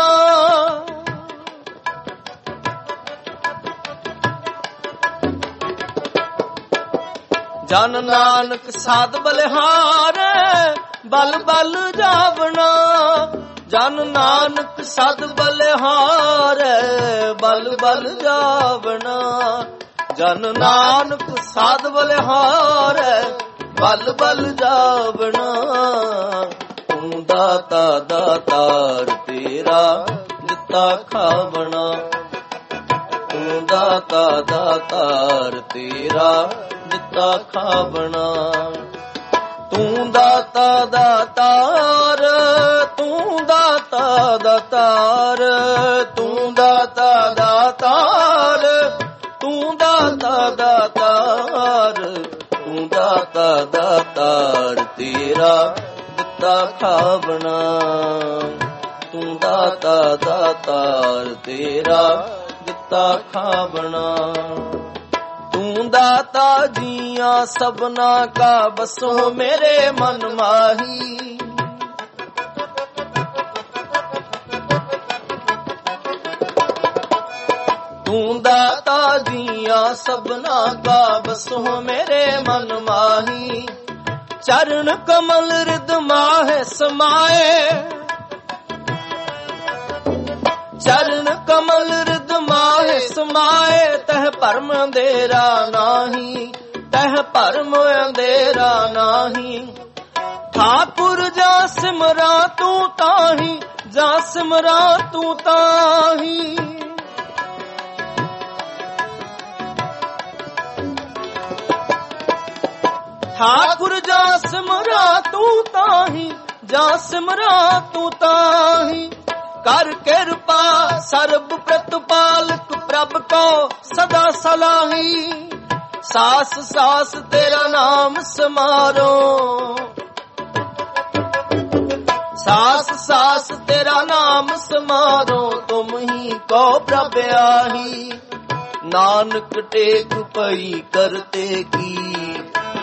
S1: ਜਨ ਨਾਨਕ ਸਾਧ ਬਲਿਹਾਰੇ ਬਲ ਬਲ ਜਾਵਣਾ। ਜਨ ਨਾਨਕ ਸਦ ਬਲਿਹਾਰੇ ਬਲ ਬਲ ਜਾਵਣਾ। ਜਨ ਨਾਨਕ ਸਾਧ ਬਲਿਹਾਰੇ ਬਲ ਬਲ ਜਾਵਣਾ। ਤੂੰ ਦਾਤਾ ਦਾਤਾਰ ਤੇਰਾ ਦਿੱਤਾ ਖਾਵਣਾ। ਤੂੰ ਦਾਤਾ ਦਾਤਾਰ ਤੇਰਾ ਦਿੱਤਾ ਖਾਵਣਾ। ਤੂੰ ਦਾਤਾ ਦਾਤਾਰ ਤੂੰ ਦਾਤਾ ਦਾਤਾਰ। ਤੂੰ ਦਾਤਾ ਦਾਤਾਰ ਤੂੰ ਦਾਤਾ ਦਾਤਾਰ। ਤੂੰ ਦਾਤਾ ਦਾਤਾਰ ਤੇਰਾ ਦਿੱਤਾ ਖਾਵਣਾ। ਤੂੰ ਦਾਤਾ ਦਾਤਾਰ ਤੇਰਾ ਦਿੱਤਾ ਖਾਵਣਾ। ਤੂੰ ਦਾਤਾ ਜੀਆਂ ਸਭਨਾ ਕਾ ਬਸੋ ਮੇਰੇ ਮਨ ਮਾਹੀ। ਤੂੰ ਦਾਤਾ ਜੀਆਂ ਸਭਨਾ ਕਾ ਬਸੋ ਮੇਰੇ ਮਨ ਮਾਹੀ। ਚਰਨ ਕਮਲ ਰਿਦ ਮਾਹੇ ਸਮਾਏ। ਚਰਨ ਕਮਲ ਰਿਦ ਮਾਹੇ ਸਮਾਏ। ਤਹ ਭਰਮ ਅੰਧੇਰਾ ਨਾਹੀ ਤਹ ਭਰਮ ਅੰਧੇਰਾ ਨਾਹੀ। ਠਾਕੁਰ ਜਾ ਸਿਮਰਾ ਤੂੰ ਤਾਹੀ ਜਾ ਸਿਮਰਾ ਤੂੰ ਤਾਹੀ। ठाकुर जा सिमरा तू ताही, जा सिमरा तू ताही। कर कृपा सर्ब प्रतिपालक प्रभ को सदा सलाही। सास सास तेरा नाम समारो, सास सास तेरा नाम समारो। तुम ही को प्रभ आही, नानक टेक पई करते की।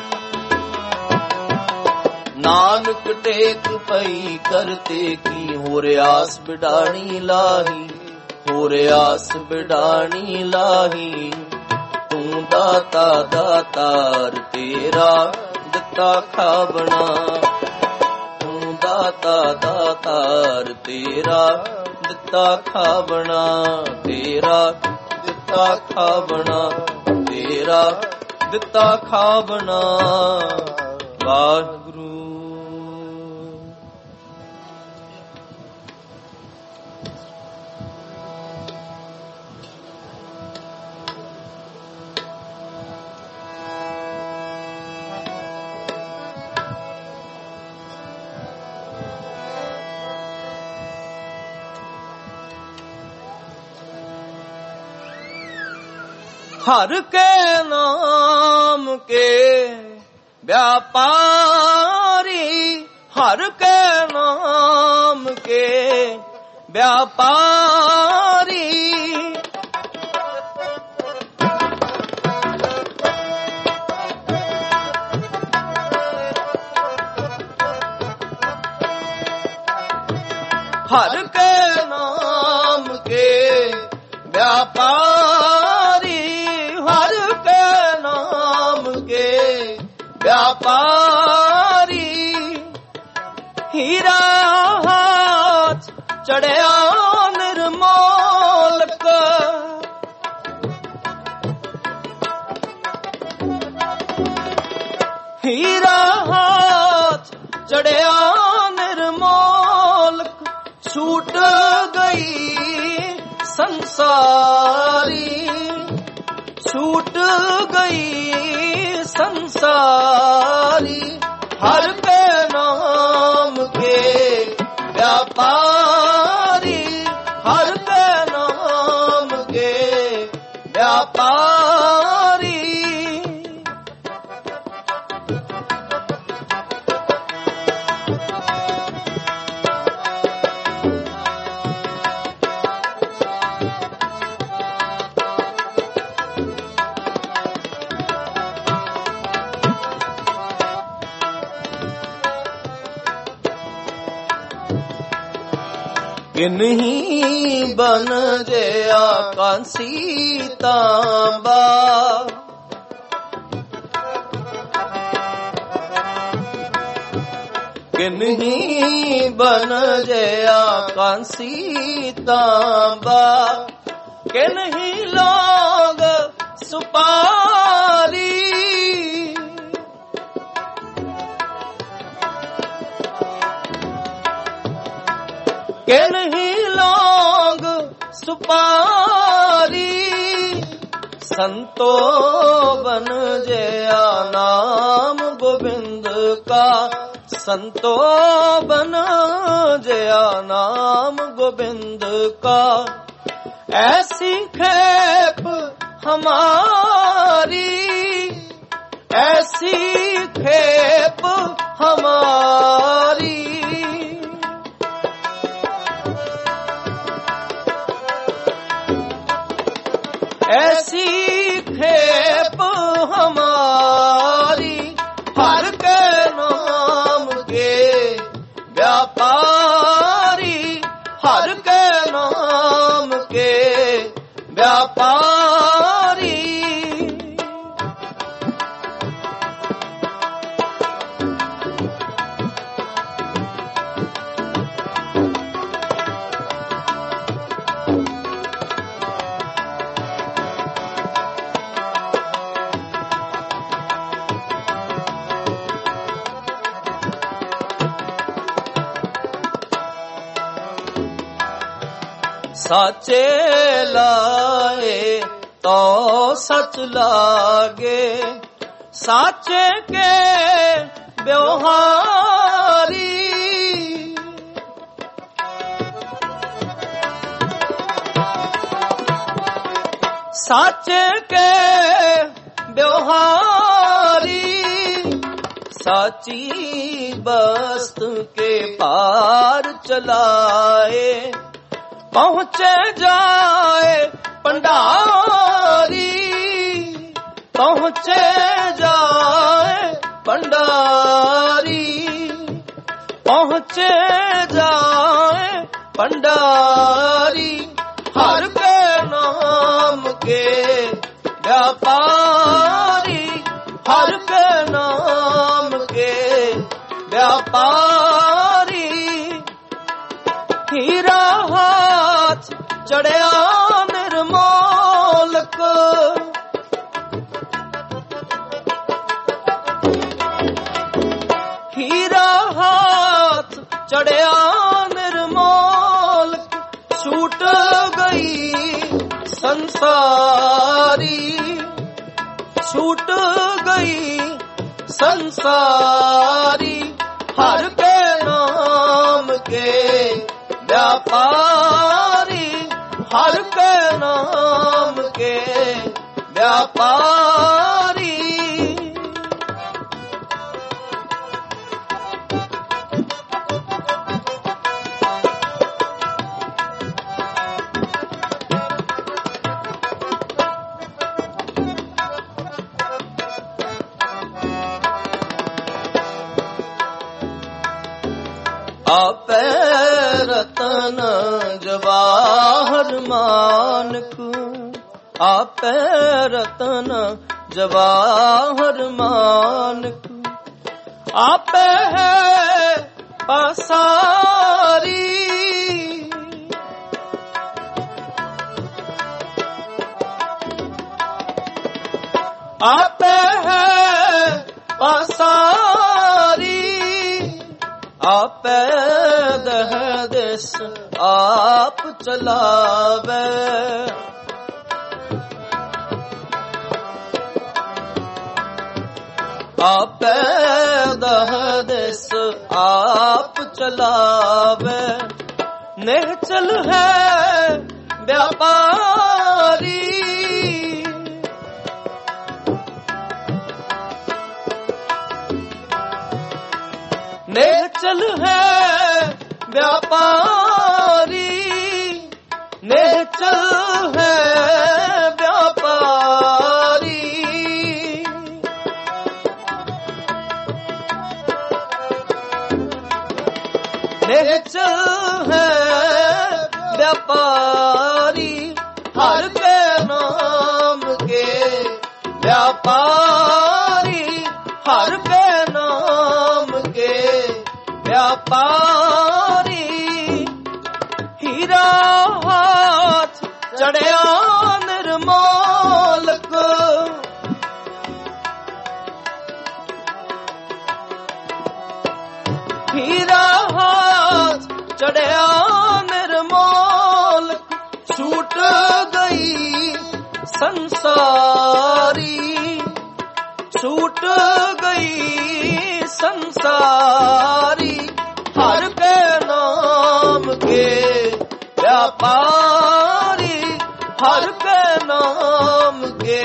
S1: नानक टेक पई करते की। होर आस बिडाणी लाही, होर आस बिडाणी लाही। तू दाता दातार तेरा दिता खावना। तू दाता दातार तेरा दिता खावना। तेरा दिता खावना, तेरा दिता खावना। वाहिगुरू। हर के नाम के व्यापारी, हर के नाम के व्यापारी। हर के नाम के व्यापारी, हर के नाम के व्यापारी। हीरा हाथ चढ़िया निर्मोलक, हीरा हाथ चढ़िया निर्मोलक। छूट गई संसारी, छूट गई संसारी। हर के नाम के व्यापारी, हर के नाम के व्यापारी। किन्हीं बन जया कांसी तांबा, किन्हीं बन जया कांसी तांबा। किन्हीं लोग सुपारी, किन्हीं लोग सुपारी। संतो बन जया नाम गोविंद का, संतो बन जया नाम गोविंद का। ऐसी खेप हमारी, ऐसी खेप हमारी। ऐसी खेप हमारी। हर के नाम के व्यापारी, हर के नाम के व्यापारी। साचे लाए तो सच लागे, साचे के व्यवहारी। साचे के व्यवहारी, साची वस्तु के पार चलाए, पहुँचे जाए पंडारी, पहुँचे जाए पंडारी, पहुँचे जाए पंडारी। हर के नाम के व्यापारी, हर के नाम के व्यापारी। हीरा हाथ चढ़िया निर्मोलक, हीरा हाथ चढ़िया निर्मोलक। छूट गई संसारी, छूट गई संसारी। हर के नाम के व्यापारी, हर के नाम के व्यापारी। आपे रतन जवाहर मानक, आपे रतन जवाहर मानक। आपे है पसारी, आपे है पसारी। आपे दह दिस आप चलावे, आपे दह दिस आप चलावे। निश्चल है व्यापारी, निश्चल है व्यापारी, निश्चल है व्यापारी। निश्चल है व्यापारी। हर के नाम के व्यापारी, हर के नाम के व्यापारी। हीरा हाथ चढ़िया निर्मोलक, हीरा हाथ चढ़िया निर्मोलक। छूट गई संसारी, छूट गई संसारी। हर के नाम के व्यापारी, हर के नाम के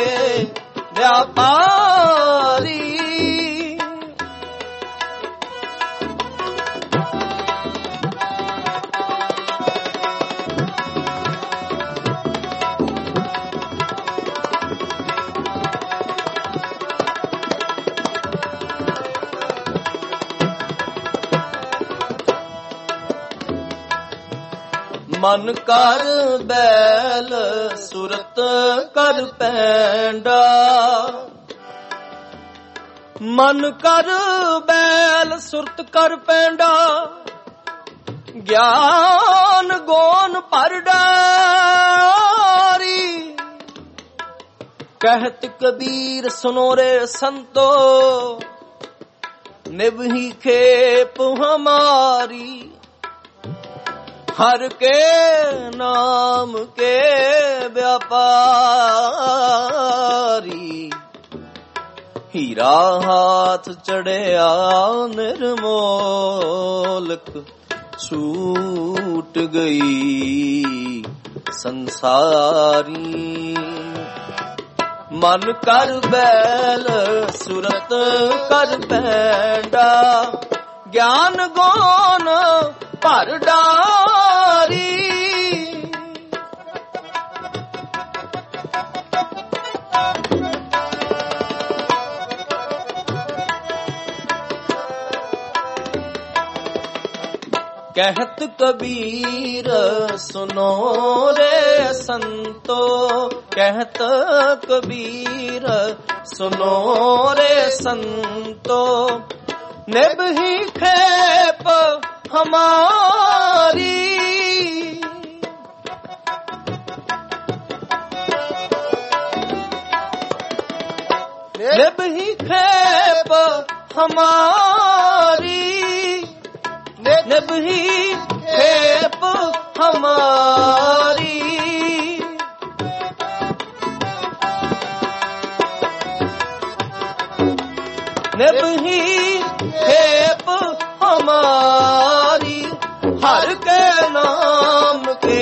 S1: व्यापारी। मन कर बैल सुरत कर पैंडा, मन कर बैल सुरत कर पैंडा। ज्ञान गोन पर डारी, कहत कबीर सुनो रे संतो, निभही खेप हमारी। हर के नाम के व्यापारी, ਹੀਰਾ ਹਾਥ ਚੜਿਆ ਨਿਰਮੋਲਕ, ਛੂਟ ਗਈ ਸੰਸਾਰੀ। ਮਨ ਕਰ ਬੈਲ ਸੁਰਤ ਕਰ ਪੈਂਡਾ, ਗਿਆਨ ਗੋਨ ਭਰ ਡਾਰੀ। कहत कबीर सुनो रे संतो, कहत कबीर सुनो रे संतो, निभही खेप हमारी। निभही खेप हमारी, निभही खेप हमारी। निभही खेप हमारी, हर के नाम के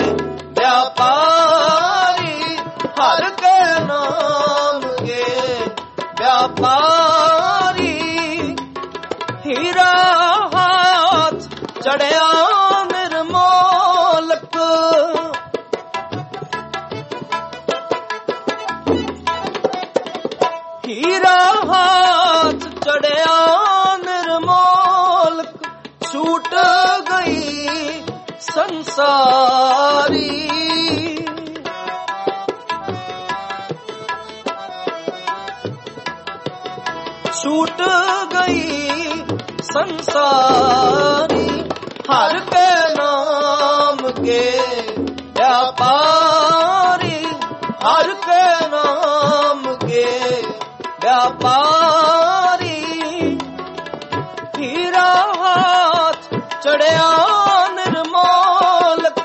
S1: व्यापारी, हर के नाम के व्यापारी। हीरा चढ़िया निर्मोलक, हीरा हाथ चढ़िया निर्मोलक, छूट गई संसारी। छूट गई संसारी, हर के नाम के व्यापारी, हर के नाम के व्यापारी। हीरा हाथ चढ़िया निर्मोलक,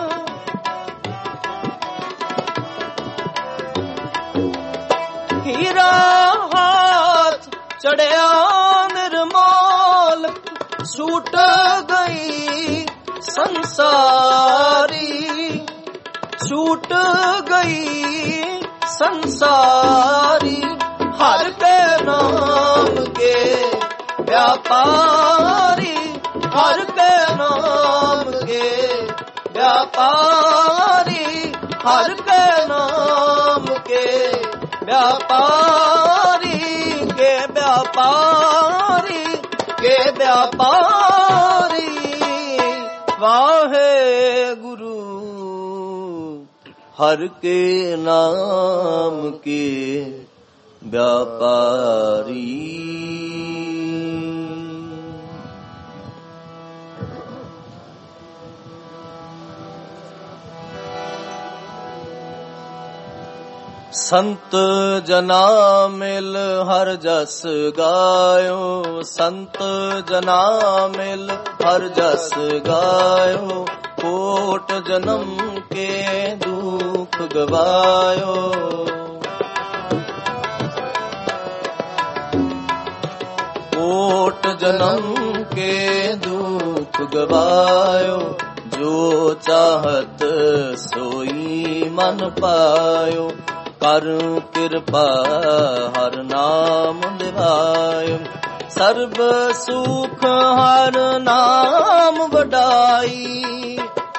S1: हीरा हाथ चढ़िया निर्मोलक, छूट गई संसारी। छूट गई संसारी, हर के नाम के व्यापारी, हर के नाम के व्यापारी, हर के नाम के व्यापारी, के व्यापारी, के व्यापारी। वाहे गुरु हर के नाम के व्यापारी। संत जना मिल हर जस गायो, संत जना मिल हर जस गायो, कोट जन्म के दुख गवायो। कोट जन्म के दुख गवायो, जो चाहत सोई मन पायो। कर कृपा हर नाम दिवायो, सर्ब सुख हर नाम वडाई।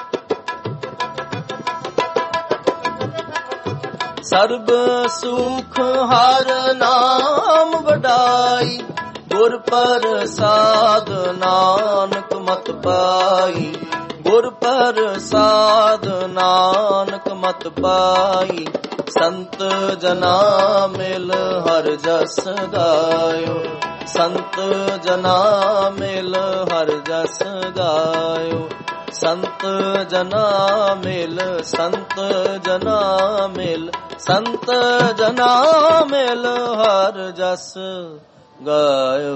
S1: सर्ब सुख हर नाम वडाई, गुर प्रसाद नानक मत पाई। गुर प्रसाद नानक मत पाई, संत जना मिल हर जस गायो। संत जना मिल हर जस गायो, संत जना मिल, संत जना मिल, संत जना मिल हर जस गायो।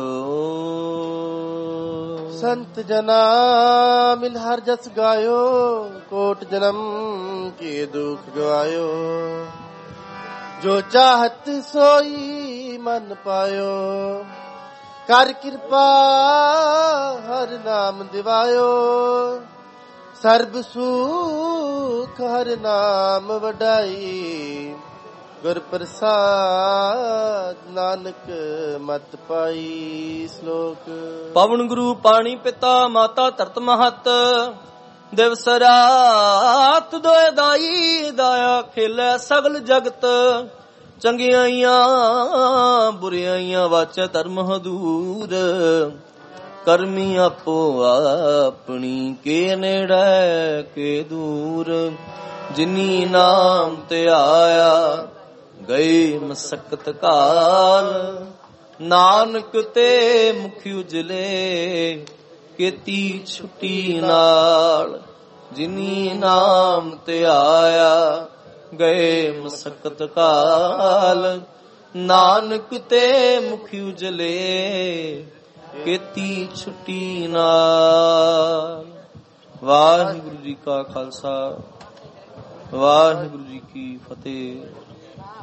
S2: संत जना मिल हर जस गायो, कोट जन्म के दुख गवायो। ਜੋ ਚਾਹਤ ਸੋਈ ਮਨ ਪਾਇਓ, ਕਰ ਕਿਰਪਾ ਹਰ ਨਾਮ ਦਿਵਾਇਓ, ਸਰਬ ਸੁਖ ਹਰ ਨਾਮ ਵਡਾਈ, ਗੁਰ ਪ੍ਰਸਾਦ ਨਾਨਕ ਮਤ ਪਾਈ। ਸ਼ਲੋਕ।
S1: ਪਵਨ ਗੁਰੂ ਪਾਣੀ ਪਿਤਾ ਮਾਤਾ ਧਰਤ ਮਹਤ, ਦਿਵਸ ਰਾਤ ਦੋਇ ਦਾਈ, ਦਾਇਆ ਖੇਲੇ ਸਗਲ ਜਗਤ, ਚੰਗਿਆਈਆਂ ਬੁਰਿਆਈਆਂ ਵਾਚੈ ਧਰਮ ਹਦੂਰ, ਕਰਮੀ ਆਪੋ ਆਪਣੀ, ਕੇ ਨੇੜੇ ਕੇ ਦੂਰ, ਜਿਨੀ ਨਾਮ ਤੇ ਆਇਆ ਗਏ ਮਸਕਤ ਕਾਲ, ਨਾਨਕ ਤੇ ਮੁਖ ਉਜਲੇ ਕੀਤੀ ਛੁੱਟੀ ਨਾਲ, ਜਿਨੀ ਨਾਮ ਤੇ ਆਇਆ ਗਏ ਮਸਕਤ ਕਾਲ, ਨਾਨਕ ਤੇ ਮੁਖ ਉਜਲੇ ਕੀਤੀ ਛੁੱਟੀ ਨਾਲ। ਵਾਹਿਗੁਰੂ ਜੀ ਕਾ ਖਾਲਸਾ, ਵਾਹਿਗੁਰੂ ਜੀ ਕੀ ਫਤਿਹ।